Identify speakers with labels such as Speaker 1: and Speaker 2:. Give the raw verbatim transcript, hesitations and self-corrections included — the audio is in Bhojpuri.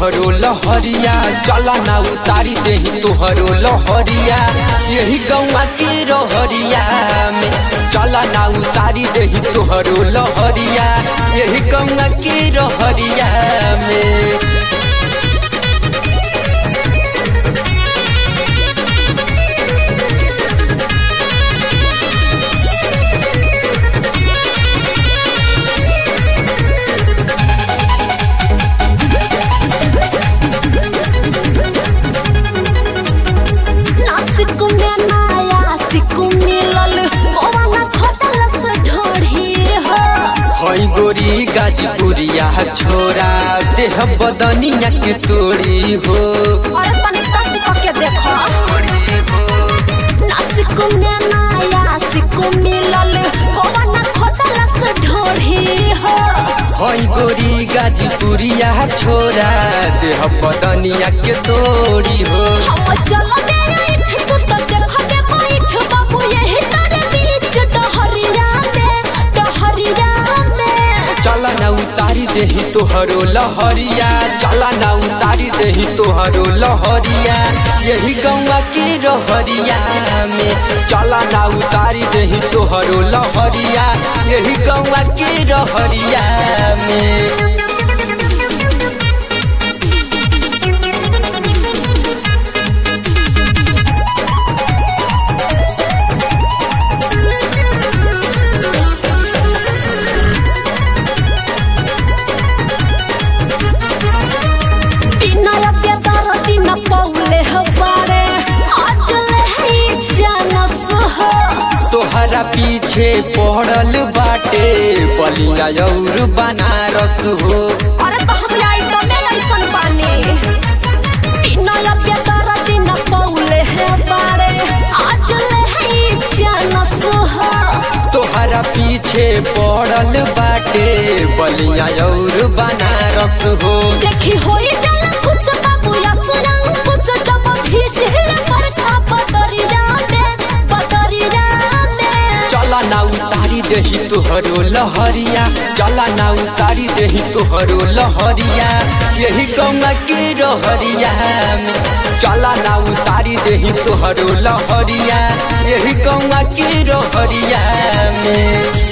Speaker 1: तोहरो लहरिया, चला ना उतारी देही तोहरो लहरिया। यही गौवा के रहरिया में चला ना उतारी देही तोहरो लहरिया, यही गौवा के रहरिया में। गोरी गाजीपुरिया छोरा देह बदनिया के तोड़ी हो।
Speaker 2: अरे तनी टच करके देखो, नासिक में नया सिक मिलल गोवाना खोदला से ढोढ़ी हो।
Speaker 1: हई गोरी गाजीपुरिया छोरा देह बदनिया के तोड़ी हो।
Speaker 2: हम चलो दे इठ तू तो देखो दे बैठ बाबू यही तारे बीच डहरिया में डहरिया में।
Speaker 1: चला ना उतारी देही तोहरो लहरिया, चला ना उतारी देही तोहरो लहरिया, यही गौवा के रहरिया में। चला ना उतारी देही तोहरो लहरिया, यही गौवा के रहरिया में। तोहरा पीछे पड़ल बाटे बलिया और बनारस हो।
Speaker 2: अरे तो हम लाई तो में ऐसन बानी नया बेदारा दिन पौले है बारे आज ले है जानस हो।
Speaker 1: तोहरा पीछे पड़ल बाटे बलिया और बनारस हो।
Speaker 2: देखी होई जला खुश बाबू या सुरंग खुश जब भीजले पर खा बदरिया में बदरिया में।
Speaker 1: चला ना उतारी देही तोहरो लहरिया, चला ना उतारी देही तोहरो लहरिया, यही गौवा के रहरिया में। चला ना उतारी देही तोहरो लहरिया, यही गौवा के रहरिया में।